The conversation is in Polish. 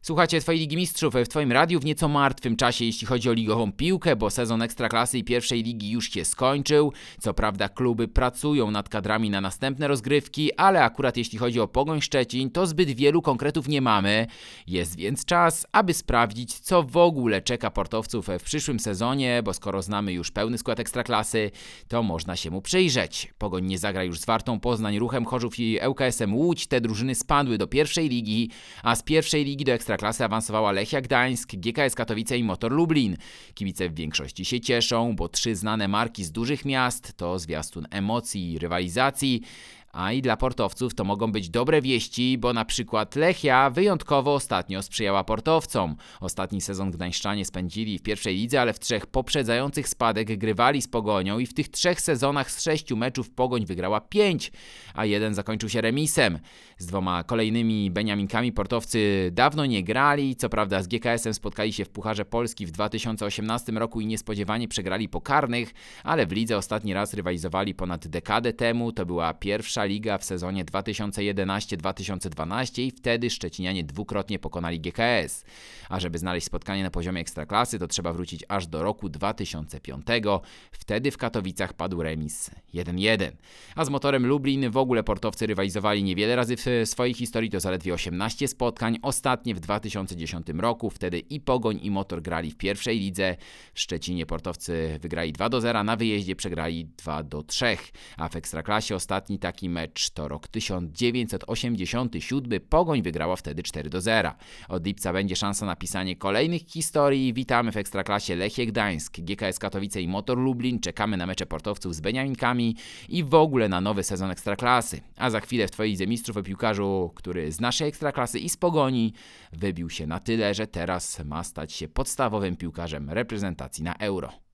Słuchajcie Twojej Ligi Mistrzów w Twoim radiu w nieco martwym czasie, jeśli chodzi o ligową piłkę, bo sezon Ekstraklasy i pierwszej ligi już się skończył. Co prawda kluby pracują nad kadrami na następne rozgrywki, ale akurat jeśli chodzi o Pogoń Szczecin, to zbyt wielu konkretów nie mamy. Jest więc czas, aby sprawdzić, co w ogóle czeka portowców w przyszłym sezonie, bo skoro znamy już pełny skład Ekstraklasy, to można się mu przyjrzeć. Pogoń nie zagra już z Wartą Poznań, Ruchem Chorzów i ŁKS-em Łódź. Te drużyny spadły do pierwszej ligi, a z pierwszej ligi do Ekstraklasy awansowała Lechia Gdańsk, GKS Katowice i Motor Lublin. Kibice w większości się cieszą, bo 3 znane marki z dużych miast to zwiastun emocji i rywalizacji. A i dla portowców to mogą być dobre wieści, bo na przykład Lechia wyjątkowo ostatnio sprzyjała portowcom. Ostatni sezon gdańszczanie spędzili w pierwszej lidze, ale w 3 poprzedzających spadek grywali z Pogonią i w tych 3 sezonach z 6 meczów Pogoń wygrała 5, a 1 zakończył się remisem. Z 2 kolejnymi beniaminkami portowcy dawno nie grali, co prawda z GKS-em spotkali się w Pucharze Polski w 2018 roku i niespodziewanie przegrali po karnych, ale w lidze ostatni raz rywalizowali ponad dekadę temu, to była pierwsza liga w sezonie 2011-2012 i wtedy szczecinianie dwukrotnie pokonali GKS. A żeby znaleźć spotkanie na poziomie Ekstraklasy, to trzeba wrócić aż do roku 2005. Wtedy w Katowicach padł remis 1-1. A z Motorem Lublin w ogóle portowcy rywalizowali niewiele razy w swojej historii, to zaledwie 18 spotkań. Ostatnie w 2010 roku, wtedy i Pogoń i Motor grali w pierwszej lidze. W Szczecinie portowcy wygrali 2-0, na wyjeździe przegrali 2-3. A w Ekstraklasie ostatni taki mecz to rok 1987. Pogoń wygrała wtedy 4-0. Od lipca będzie szansa na pisanie kolejnych historii. Witamy w Ekstraklasie Lechię Gdańsk, GKS Katowice i Motor Lublin. Czekamy na mecze portowców z beniaminkami i w ogóle na nowy sezon Ekstraklasy. A za chwilę w Twojej Lidze Mistrzów o piłkarzu, który z naszej Ekstraklasy i z Pogoni wybił się na tyle, że teraz ma stać się podstawowym piłkarzem reprezentacji na Euro.